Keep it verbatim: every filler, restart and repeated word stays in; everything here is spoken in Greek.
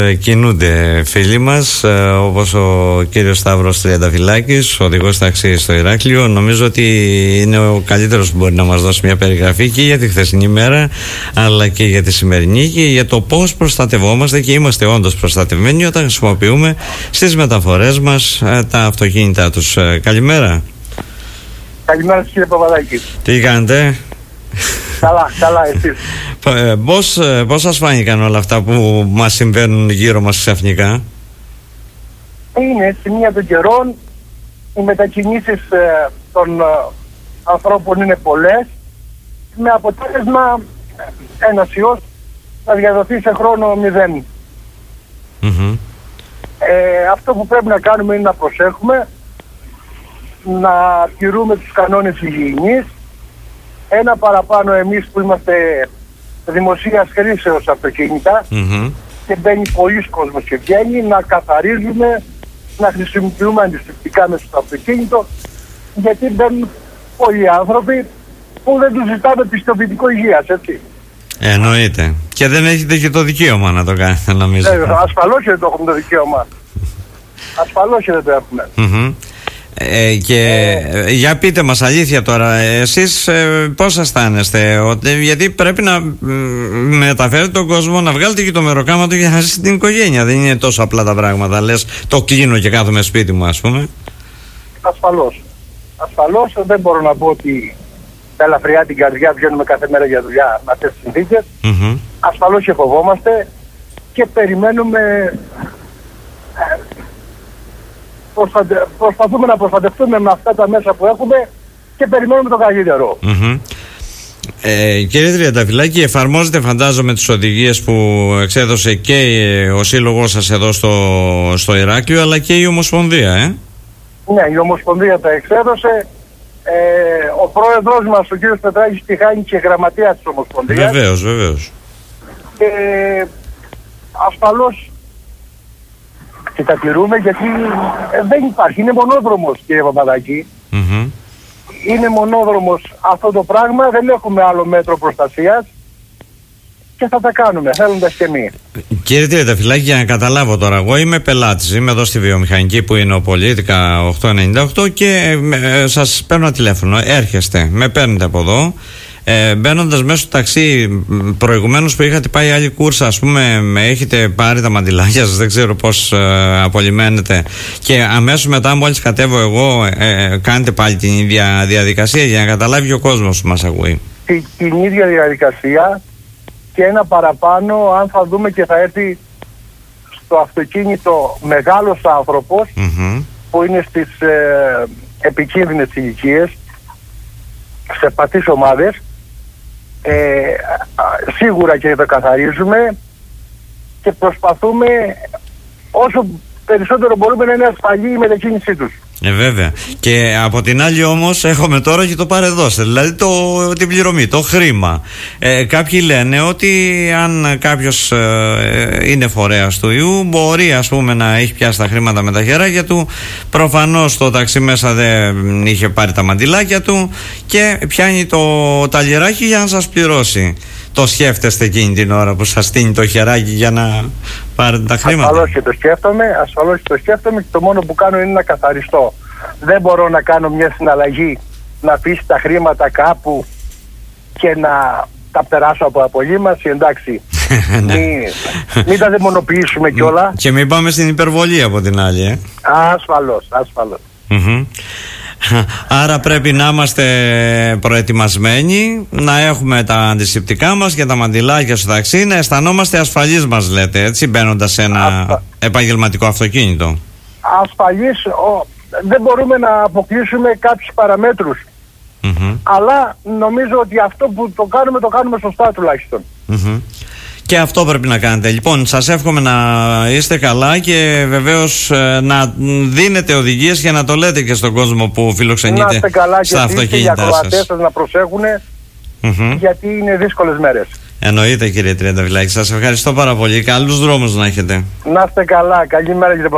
Κινούνται φίλοι μας, όπως ο κύριος Σταύρος Τριανταφυλάκης, οδηγός ταξί στο Ηράκλειο. Νομίζω ότι είναι ο καλύτερος που μπορεί να μας δώσει μια περιγραφή και για τη χθεσινή μέρα, αλλά και για τη σημερινή και για το πώς προστατευόμαστε, και είμαστε όντως προστατευμένοι όταν χρησιμοποιούμε στις μεταφορές μας τα αυτοκίνητά τους. Καλημέρα. Καλημέρα κύριε Παπαδάκη. Τι κάνετε? Καλά, καλά, εσείς? Πώς, πώς σας φάνηκαν όλα αυτά που μας συμβαίνουν γύρω μας ξαφνικά? Είναι σημεία των καιρών, οι μετακινήσεις ε, των ε, ανθρώπων είναι πολλές, με αποτέλεσμα ένας ιός να διαδοθεί σε χρόνο μηδέν. Mm-hmm. Ε, αυτό που πρέπει να κάνουμε είναι να προσέχουμε, να τηρούμε τους κανόνες υγιεινής. Ένα παραπάνω εμείς που είμαστε δημοσίας χρήσεως αυτοκίνητα, mm-hmm. και μπαίνει πολλοί κόσμος και βγαίνει, να καθαρίζουμε, να χρησιμοποιούμε αντιστοιχτικά μέσα στο αυτοκίνητο, γιατί μπαίνουν πολλοί άνθρωποι που δεν τους ζητάμε πιστοποιητικό υγείας, έτσι. Εννοείται. Και δεν έχετε και το δικαίωμα να το κάνετε, νομίζω. Ε, ασφαλώς και δεν το έχουμε το δικαίωμα. Ασφαλώς και δεν το έχουμε. Mm-hmm. Ε, και ε, για πείτε μας αλήθεια τώρα, εσείς ε, πώς αισθάνεστε? Ότι, γιατί πρέπει να ε, μεταφέρετε τον κόσμο, να βγάλετε και το μεροκάμα του για να ζήσει την οικογένεια. Δεν είναι τόσο απλά τα πράγματα. Λες, το κλείνω και κάθομαι σπίτι μου, ας πούμε. Ασφαλώς. Ασφαλώς δεν μπορώ να πω ότι τα ελαφριά την καρδιά βγαίνουμε κάθε μέρα για δουλειά με αυτές τις συνθήκες. Mm-hmm. Ασφαλώς και φοβόμαστε και περιμένουμε. Προσπαθε... Προσπαθούμε να προστατευτούμε με αυτά τα μέσα που έχουμε και περιμένουμε το καλύτερο. Mm-hmm. Ε, κύριε Τριανταφυλάκη, εφαρμόζετε φαντάζομαι τις οδηγίες που εξέδωσε και ο σύλλογός σας εδώ στο, στο Ηράκλειο, αλλά και η Ομοσπονδία, ε? Ναι, η Ομοσπονδία τα εξέδωσε. Ε, ο πρόεδρος μας, ο κύριος Πετράκης, τη χάνει και γραμματέα της Ομοσπονδίας. Βεβαίως, βεβαίως. Και ασφαλώς και τα τηρούμε, γιατί ε, δεν υπάρχει, είναι μονόδρομος κύριε Παπαδάκη. Mm-hmm. Είναι μονόδρομος αυτό το πράγμα, δεν έχουμε άλλο μέτρο προστασίας και θα τα κάνουμε θέλοντας και εμείς. Κύριε Τριανταφυλάκη, για να καταλάβω τώρα, εγώ είμαι πελάτης, είμαι εδώ στη βιομηχανική που είναι ο Πολίτικα οκτακόσια ενενήντα οκτώ και ε, σας παίρνω ένα τηλέφωνο, έρχεστε, με παίρνετε από εδώ. Ε, Μπαίνοντας μέσα στο ταξί, προηγουμένως που είχατε πάει άλλη κούρσα, ας πούμε, με έχετε πάρει τα μαντιλάκια σας, δεν ξέρω πώς ε, απολυμμένετε, και αμέσως μετά, μόλις κατέβω εγώ, ε, κάνετε πάλι την ίδια διαδικασία, για να καταλάβει ο κόσμος που μας ακούει. Την, την ίδια διαδικασία και ένα παραπάνω, αν θα δούμε και θα έρθει στο αυτοκίνητο μεγάλος άνθρωπος, mm-hmm. που είναι στις ε, επικίνδυνες ηλικίες, σε παθείς ομάδες. Ε, σίγουρα και το καθαρίζουμε και προσπαθούμε όσο περισσότερο μπορούμε να είναι ασφαλή η μετακίνησή τους. Ε, βέβαια. Και από την άλλη όμως έχουμε τώρα και το παρεδώστε, δηλαδή το, την πληρωμή, το χρήμα. Ε, κάποιοι λένε ότι αν κάποιος ε, είναι φορέας του ιού, μπορεί, ας πούμε, να έχει πιάσει τα χρήματα με τα χεράκια του. Προφανώς το ταξί μέσα δεν είχε πάρει τα μαντιλάκια του και πιάνει το ταλιράκι για να σας πληρώσει. Το σκέφτεστε εκείνη την ώρα που σας στείνει το χεράκι για να πάρετε τα χρήματα? Ασφαλώς και το σκέφτομαι, ασφαλώς και το σκέφτομαι και το μόνο που κάνω είναι να καθαριστώ. Δεν μπορώ να κάνω μια συναλλαγή, να αφήσει τα χρήματα κάπου και να τα περάσω από απολύμαση, εντάξει. Μην μη τα δαιμονοποιήσουμε κιόλα. Και μην πάμε στην υπερβολή από την άλλη, ε. Ασφαλώς, ασφαλώς. Mm-hmm. Άρα πρέπει να είμαστε προετοιμασμένοι, να έχουμε τα αντισηπτικά μας και τα μαντιλάκια στο ταξί, να αισθανόμαστε ασφαλείς, μας λέτε, έτσι, μπαίνοντας σε ένα Ασφα... επαγγελματικό αυτοκίνητο. Ασφαλείς, ο... δεν μπορούμε να αποκλείσουμε κάποιους παραμέτρους, mm-hmm. αλλά νομίζω ότι αυτό που το κάνουμε, το κάνουμε σωστά τουλάχιστον. Mm-hmm. Και αυτό πρέπει να κάνετε. Λοιπόν, σας εύχομαι να είστε καλά και βεβαίως ε, να δίνετε οδηγίες και να το λέτε και στον κόσμο που φιλοξενείτε να είστε καλά στα και αυτοκίνητά σας. Και οι ακροατές σας να προσέχουν, mm-hmm. γιατί είναι δύσκολες μέρες. Εννοείται, κύριε Τριανταφυλάκη. Σας ευχαριστώ πάρα πολύ. Καλούς δρόμους να έχετε. Να είστε καλά. Καλή μέρα, κύριε